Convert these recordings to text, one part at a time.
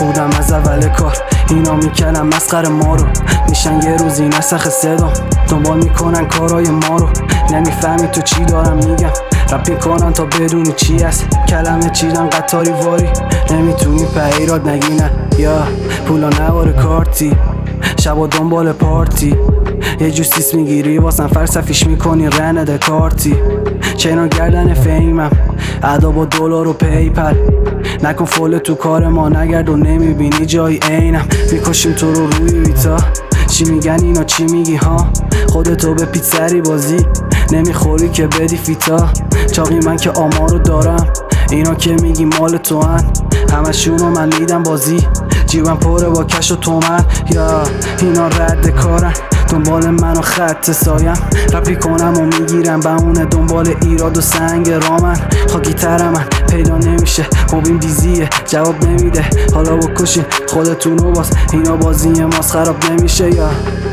بودم از اول کار، اینا میکنن مسخره ما رو، میشن یه روزی نسخ صدام، دنبال میکنن کارای ما رو. نمیفهمی تو چی دارم میگم، رپ میکنن تا بدونی چی است، کلمه چیدن قطاری واری، نمیتونی پیرات نگی نه. یا پولا نوار کارتی، شبا دنبال پارتی، یه جو سیس میگیری واسم فلسفیش میکنی رنده کارتی. چنان گردن فیمم، ادا با دلار و پیپل، نکن فول تو کار ما، نگرد و نمیبینی جای عینم، میکشیم تو رو روی ویتا. چی میگن اینا چی میگی ها، خودتو به پیتزری بازی، نمیخوری که بدی فیتا. چاقی من که آمارو دارم، اینا که میگی مال تو هن، همشونو من میدم بازی، جیبم پره با کش و تومن. یا اینا رد کارن، دنبال منو خط سایم، رپی کنم و میگیرم بهونه، دنبال ایراد و سنگ رامن. خاکی تر من پیدا نمیشه، موبین بیزیه جواب نمیده، حالا بکشین خودتونو باز، اینا بازی ماست خراب نمیشه. یا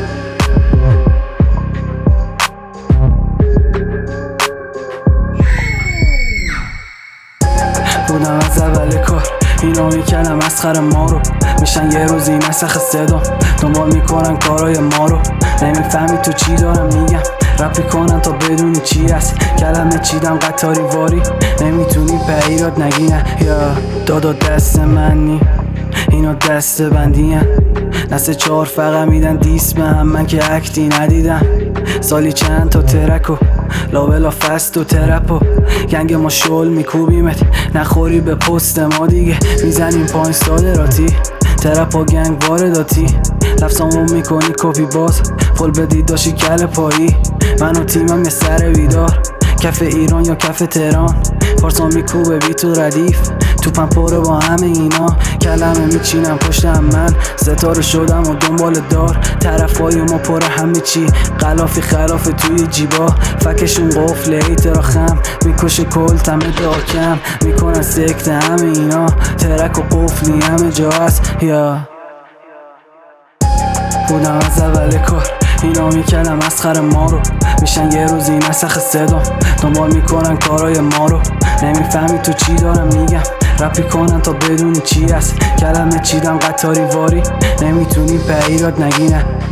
بودم از اول کار، اینا میکنن مسخره ما رو، میشن یه روزی نسخ صدام، دنبال میکنن کارای ما رو. نمیفهمی تو چی دارم میگم، رپ میکنن تا بدونی چی است، کلمه چیدم قطاری واری، نمیتونی پیرات نگی نه. یا دادا دست منی، اینا دست بندی هن، نسل 4 فقط میدن دیس به هم، من که اکتی ندیدم. سالی چند تا ترک و لابلا فست و ترپ و گنگ ما شل میکوبیمت، نخوری به پست ما دیگه، میزنیم پایین صادراتی، ترپ و گنگ وارداتی، لفظامو میکنی کپی باز، فل بدید داشی کل پایی، من و تیمم یه سر بیدار، کف ایران یا کف تهران، پارسا میکوبه بی تو ردیف، توپم پره با همه اینا، کلمه میچینم پشتم من، ستاره شدم و دنبال دار، طرفای ما پره همه چی، غلافی خلاف توی جیبا، فکشون قفل ایترا خم، میکشه کل تمه داکم، میکنن سکته همه اینا، ترک و قفلی همه جا هست. یا بودم از اول کار، اینا میکنن مسخره ما رو، میشن یه روزی نسخ صدام، دنبال میکنن کارای ما رو. نمیفهمی تو چی دارم میگم، رپی کنن تا بدونی چی است، کلمه چیدم قطاری واری، نمیتونی پیرات نگی نه.